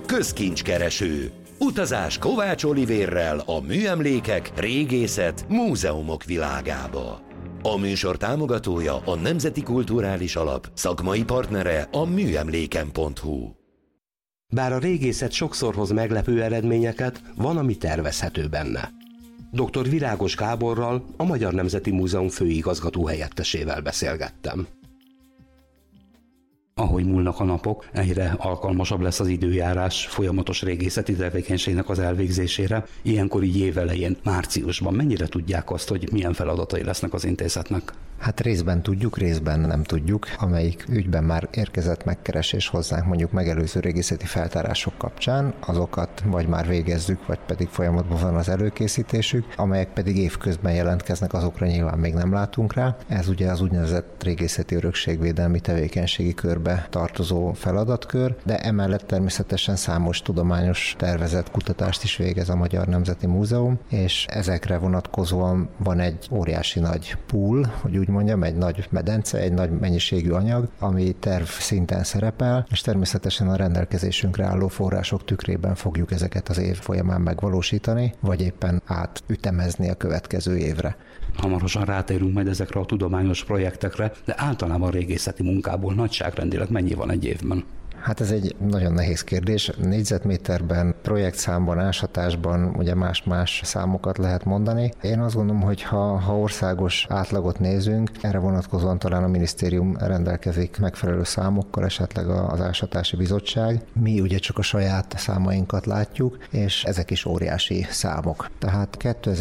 Közkincskereső. Utazás Kovács Olivérrel a műemlékek, régészet, múzeumok világába. A műsor támogatója a Nemzeti Kulturális Alap, szakmai partnere a műemléken.hu. Bár a régészet sokszor hoz meglepő eredményeket, van, ami tervezhető benne. Dr. Virágos Gáborral, a Magyar Nemzeti Múzeum főigazgató helyettesével beszélgettem. Ahogy múlnak a napok, egyre alkalmasabb lesz az időjárás folyamatos régészeti tevékenységnek az elvégzésére. Ilyenkor így évelején, márciusban mennyire tudják azt, hogy milyen feladatai lesznek az intézetnek? Hát részben tudjuk, részben nem tudjuk. Amelyik ügyben már érkezett megkeresés hozzánk mondjuk megelőző régészeti feltárások kapcsán, azokat vagy már végezzük, vagy pedig folyamatban van az előkészítésük, amelyek pedig évközben jelentkeznek, azokra nyilván még nem látunk rá. Ez ugye az úgynevezett régészeti örökségvédelmi tevékenységi körbe tartozó feladatkör, de emellett természetesen számos tudományos tervezett kutatást is végez a Magyar Nemzeti Múzeum, és ezekre vonatkozóan van egy óriási nagy pool, hogy úgy mondjam, egy nagy medence, egy nagy mennyiségű anyag, ami terv szinten szerepel, és természetesen a rendelkezésünkre álló források tükrében fogjuk ezeket az év folyamán megvalósítani, vagy éppen átütemezni a következő évre. Hamarosan rátérünk majd ezekre a tudományos projektekre, de általában a régészeti munkából nagyságrendileg mennyi van egy évben? Hát ez egy nagyon nehéz kérdés. Négyzetméterben, projektszámban, ásatásban ugye más-más számokat lehet mondani. Én azt gondolom, hogy ha országos átlagot nézünk, erre vonatkozóan talán a minisztérium rendelkezik megfelelő számokkal, esetleg az Ásatási Bizottság. Mi ugye csak a saját számainkat látjuk, és ezek is óriási számok. Tehát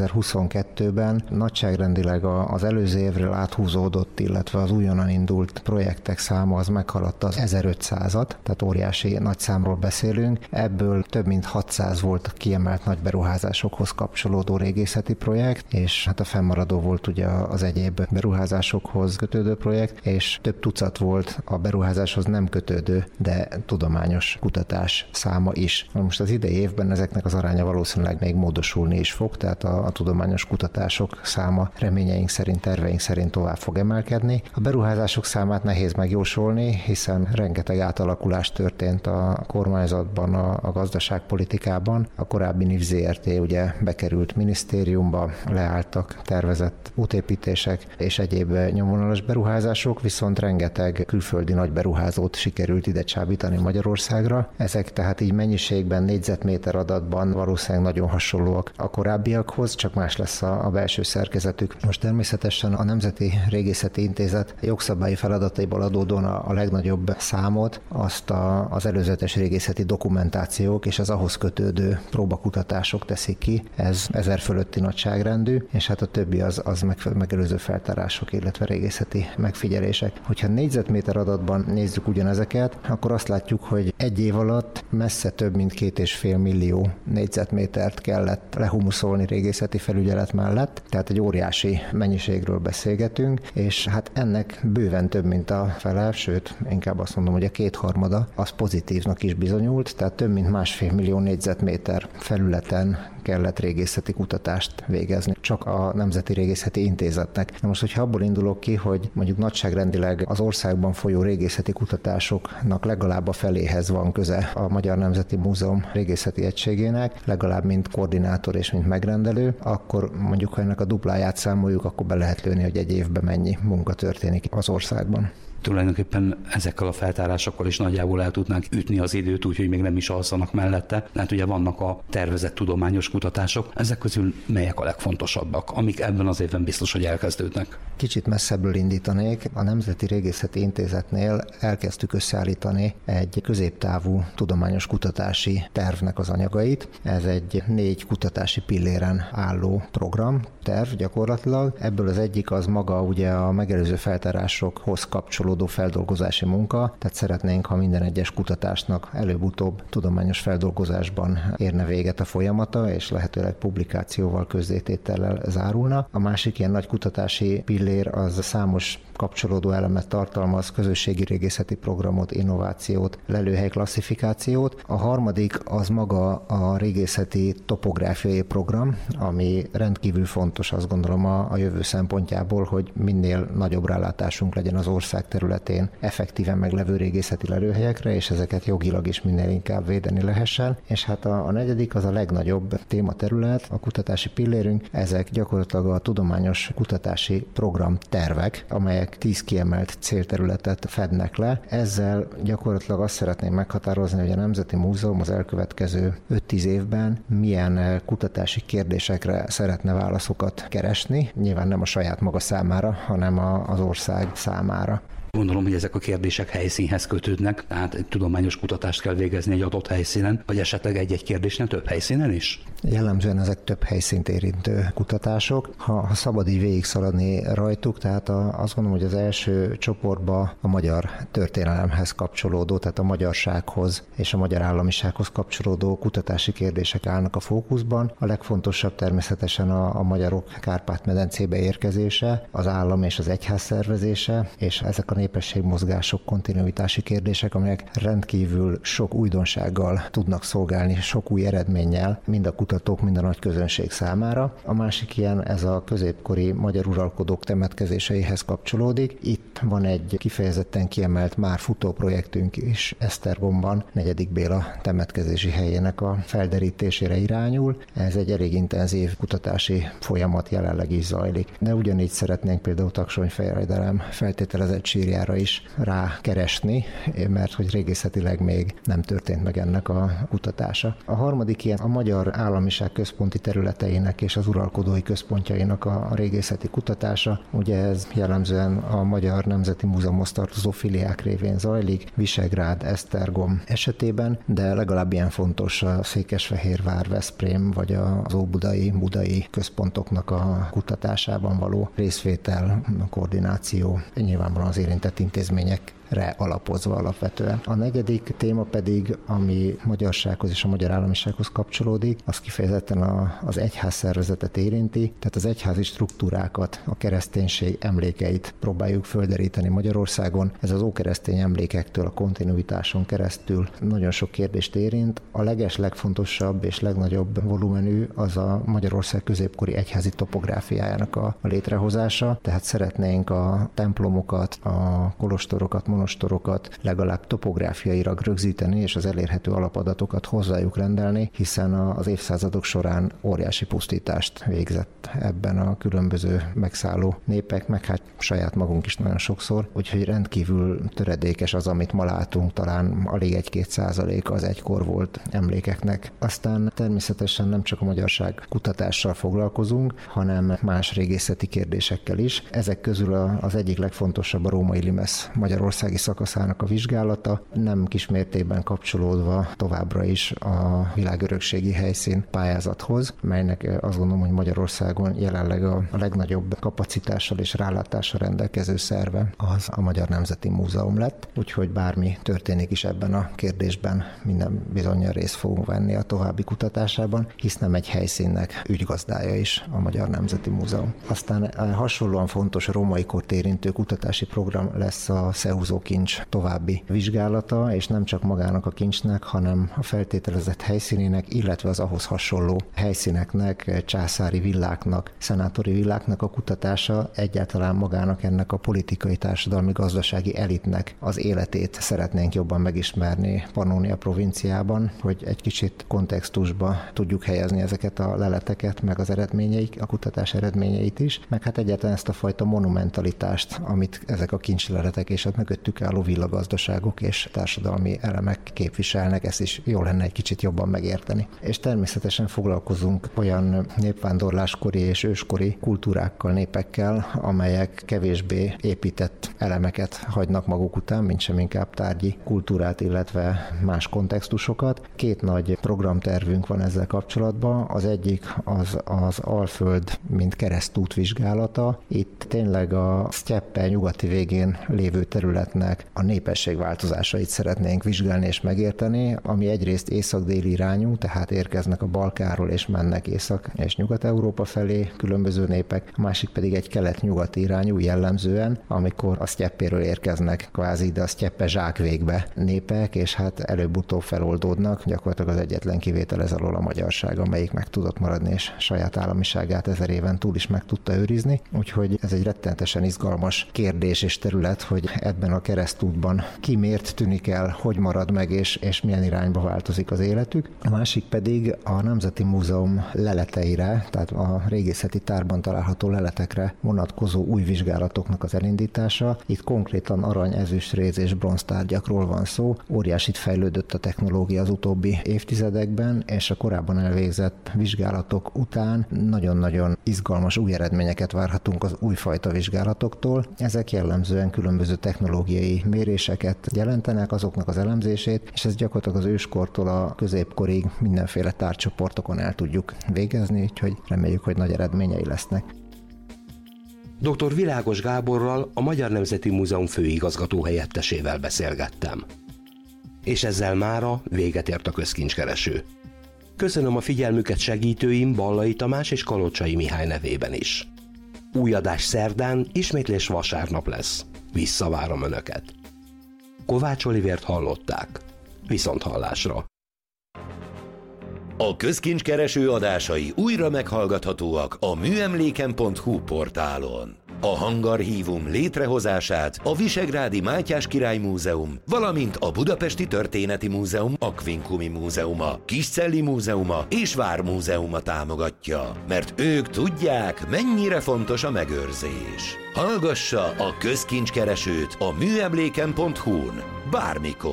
2022-ben nagyságrendileg az előző évről áthúzódott, illetve az újonnan indult projektek száma az meghaladta az 1500-at, tehát óriási nagy számról beszélünk. Ebből több mint 600 volt kiemelt nagy beruházásokhoz kapcsolódó régészeti projekt, és hát a fennmaradó volt ugye az egyéb beruházásokhoz kötődő projekt, és több tucat volt a beruházáshoz nem kötődő, de tudományos kutatás száma is. Most az idei évben ezeknek az aránya valószínűleg még módosulni is fog, tehát a tudományos kutatások száma reményeink szerint, terveink szerint tovább fog emelkedni. A beruházások számát nehéz megjósolni, hiszen rengeteg átalakulás történt a kormányzatban, a gazdaságpolitikában. A korábbi NIV Zrt. Ugye bekerült minisztériumba, leálltak tervezett útépítések és egyéb nyomvonalas beruházások, viszont rengeteg külföldi nagy beruházót sikerült ide csábítani Magyarországra. Ezek tehát így mennyiségben, négyzetméter adatban valószínűleg nagyon hasonlóak a korábbiakhoz, csak más lesz a belső szerkezetük. Most természetesen a Nemzeti Régészeti Intézet jogszabályi feladataiból adódóan a legnagyobb számot azt az előzetes régészeti dokumentációk és az ahhoz kötődő próbakutatások teszik ki. Ez 1000 fölötti nagyságrendű, és hát a többi az megelőző feltárások, illetve régészeti megfigyelések. Hogyha négyzetméter adatban nézzük ugyanezeket, akkor azt látjuk, hogy egy év alatt messze több mint 2,5 millió négyzetmétert kellett lehumuszolni régészeti felügyelet mellett, tehát egy óriási mennyiségről beszélgetünk, és hát ennek bőven több, mint a fele, sőt, inkább azt mondom, hogy a kétharmada az pozitívnak is bizonyult, tehát több mint 1,5 millió négyzetméter felületen kellett régészeti kutatást végezni, csak a Nemzeti Régészeti Intézetnek. Na most, hogyha abból indulok ki, hogy mondjuk nagyságrendileg az országban folyó régészeti kutatásoknak legalább a feléhez van köze a Magyar Nemzeti Múzeum régészeti egységének, legalább mint koordinátor és mint megrendelő, akkor mondjuk, ha ennek a dupláját számoljuk, akkor be lehet lőni, hogy egy évben mennyi munka történik az országban. Tulajdonképpen ezekkel a feltárásokkal is nagyjából el tudnánk ütni az időt, úgyhogy még nem is alszanak mellette. Hát ugye vannak a tervezett tudományos kutatások, ezek közül melyek a legfontosabbak, amik ebben az évben biztos, hogy elkezdődnek? Kicsit messzebbről indítanék. A Nemzeti Régészeti Intézetnél elkezdtük összeállítani egy középtávú tudományos kutatási tervnek az anyagait. Ez egy 4 kutatási pilléren álló terv gyakorlatilag. Ebből az egyik az maga ugye a megelőző feltárásokhoz kapcsolódó feldolgozási munka, tehát szeretnénk, ha minden egyes kutatásnak előbb-utóbb tudományos feldolgozásban érne véget a folyamata, és lehetőleg publikációval, közzététellel zárulna. A másik ilyen nagy kutatási pillér az a számos kapcsolódó elemet tartalmaz, közösségi régészeti programot, innovációt, lelőhely klasszifikációt. A harmadik az maga a régészeti topográfiai program, ami rendkívül fontos, azt gondolom a jövő szempontjából, hogy minél nagyobb rálátásunk legyen az ország területén effektíven meglevő régészeti lelőhelyekre, és ezeket jogilag is minél inkább védeni lehessen. És hát a negyedik az a legnagyobb tématerület, a kutatási pillérünk, ezek gyakorlatilag a tudományos kutatási programtervek, amelyek 10 kiemelt célterületet fednek le. Ezzel gyakorlatilag azt szeretném meghatározni, hogy a Nemzeti Múzeum az elkövetkező 5-10 évben milyen kutatási kérdésekre szeretne válaszokat keresni. Nyilván nem a saját maga számára, hanem az ország számára. Gondolom, hogy ezek a kérdések helyszínhez kötődnek, tehát egy tudományos kutatást kell végezni egy adott helyszínen, vagy esetleg egy-egy kérdésnél több helyszínen is? Jellemzően ezek több helyszínt érintő kutatások. Ha szabad így végigszaladni rajtuk, tehát azt gondolom, hogy az első csoportba a magyar történelemhez kapcsolódó, tehát a magyarsághoz és a magyar államisághoz kapcsolódó kutatási kérdések állnak a fókuszban. A legfontosabb természetesen a magyarok Kárpát-medencébe érkezése, az állam és az egyház szervezése, és ezek a népességmozgások, kontinuitási kérdések, amelyek rendkívül sok újdonsággal tudnak szolgálni, sok új eredménnyel, mind a kutatók, mind a nagy közönség számára. A másik ilyen, ez a középkori magyar uralkodók temetkezéseihez kapcsolódik. Itt van egy kifejezetten kiemelt már futó projektünk is Esztergomban, 4. Béla temetkezési helyének a felderítésére irányul. Ez egy elég intenzív kutatási folyamat jelenleg is zajlik. De ugyanígy szeretnénk például Taksony-Fejredelem feltételezett sírjára is rákeresni, mert hogy régészetileg még nem történt meg ennek a kutatása. A harmadik ilyen a magyar államiság központi területeinek és az uralkodói központjainak a régészeti kutatása. Ugye ez jellemzően a Magyar Nemzeti Múzeumhoz tartozó filiák révén zajlik, Visegrád, Esztergom esetében, de legalább ilyen fontos a Székesfehérvár, Veszprém vagy az óbudai központoknak a kutatásában való részvétel, koordináció, nyilvánvalóan az érintett intézményekre alapozva alapvetően. A negyedik téma pedig, ami magyarsághoz és a magyar államisághoz kapcsolódik, az kifejezetten az egyház szervezetet érinti, tehát az egyházi struktúrákat, a kereszténység emlékeit próbáljuk földeríteni Magyarországon. Ez az ókeresztény emlékektől a kontinuitáson keresztül nagyon sok kérdést érint. A legfontosabb és legnagyobb volumenű az a Magyarország középkori egyházi topográfiájának a létrehozása, tehát szeretnénk a templomokat, a kolostorokat, monostorokat legalább topográfiailag rögzíteni, és az elérhető alapadatokat hozzájuk rendelni, hiszen az évszázadok során óriási pusztítást végzett ebben a különböző megszálló népek, meg hát saját magunk is nagyon sokszor, úgyhogy rendkívül töredékes az, amit ma látunk, talán alig 1-2% az egykor volt emlékeknek. Aztán természetesen nem csak a magyarság kutatással foglalkozunk, hanem más régészeti kérdésekkel is. Ezek közül az egyik legfontosabb a római limes magyarországi szakaszának a vizsgálata, nem kismértékben kapcsolódva továbbra is a világörökségi helyszín pályázathoz, melynek azt gondolom, hogy Magyarországon jelenleg a legnagyobb kapacitással és rálátással rendelkező szerve az a Magyar Nemzeti Múzeum lett, úgyhogy bármi történik is ebben a kérdésben, minden bizonnyal részt fogunk venni a további kutatásában, hisz nem egy helyszínnek ügygazdája is a Magyar Nemzeti Múzeum. Aztán hasonlóan fontos római kort érintő kutatási program lesz a Szeúzó kincs további vizsgálata, és nem csak magának a kincsnek, hanem a feltételezett helyszínének, illetve az ahhoz hasonló helyszíneknek, császári villáknak, szenátori villáknak a kutatása, egyáltalán magának ennek a politikai, társadalmi, gazdasági elitnek az életét szeretnénk jobban megismerni Pannónia provinciában, hogy egy kicsit kontextusba tudjuk helyezni ezeket a leleteket, meg az eredményeik, a kutatás eredményeit is, meg hát egyáltalán ezt a fajta monumentalitást, amit ezek a kincsleletek és a mögöttük álló villagazdaságok és társadalmi elemek képviselnek, ezt is jó lenne egy kicsit jobban megérteni. És természetesen foglalkozunk olyan népvándorláskori és őskori kultúrákkal, népekkel, amelyek kevésbé épített elemeket hagynak maguk után, mint sem inkább tárgyi kultúrát, illetve más kontextusokat. 2 nagy programtervünk van ezzel kapcsolatban. Az egyik az Alföld, mint keresztút vizsgálata. Itt tényleg a sztyeppe nyugati végén lévő területnek területnek a népesség változásait szeretnénk vizsgálni és megérteni, ami egyrészt észak-déli irányú, tehát érkeznek a Balkánról és mennek Észak- és Nyugat-Európa felé különböző népek, a másik pedig egy kelet-nyugati irányú jellemzően, amikor a sztyeppéről érkeznek kvázi ide a sztyeppe zsákvégbe népek, és hát előbb-utóbb feloldódnak, gyakorlatilag az egyetlen kivétel ez alól a magyarság, amelyik meg tudott maradni, és saját államiságát 1000 éven túl is meg tudta őrizni. Úgyhogy ez egy rettenetesen izgalmas kérdés és terület, hogy ebben a keresztútban ki miért tűnik el, hogy marad meg, és milyen irányba változik az életük. A másik pedig a Nemzeti Múzeum leleteire, tehát a régészeti tárban található leletekre vonatkozó új vizsgálatoknak az elindítása. Itt konkrétan arany, ezüst, réz és bronz tárgyakról van szó. Óriásit fejlődött a technológia az utóbbi évtizedekben, és a korábban elvégzett vizsgálatok után nagyon-nagyon izgalmas új eredményeket várhatunk az újfajta vizsgálatoktól. Ezek jellemzően különböző technológiai méréseket jelentenek, azoknak az elemzését, és ez gyakorlatilag az őskortól a középkorig mindenféle tárgycsoportokon el tudjuk végezni, úgyhogy reméljük, hogy nagy eredményei lesznek. Dr. Világos Gáborral, a Magyar Nemzeti Múzeum főigazgató helyettesével beszélgettem. És ezzel mára véget ért a közkincskereső. Köszönöm a figyelmüket segítőim Ballai Tamás és Kalocsai Mihály nevében is. Új adás szerdán, ismétlés vasárnap lesz. Visszavárom Önöket. Kovács Olivért hallották. Viszonthallásra. A közkincskereső adásai újra meghallgathatóak a műemléken.hu portálon. A hangarchívum létrehozását a Visegrádi Mátyás Király Múzeum, valamint a Budapesti Történeti Múzeum Aquincumi Múzeuma, Kiscelli Múzeuma és Vármúzeuma támogatja, mert ők tudják, mennyire fontos a megőrzés. Hallgassa a közkincskeresőt a műemléken.hu-n bármikor.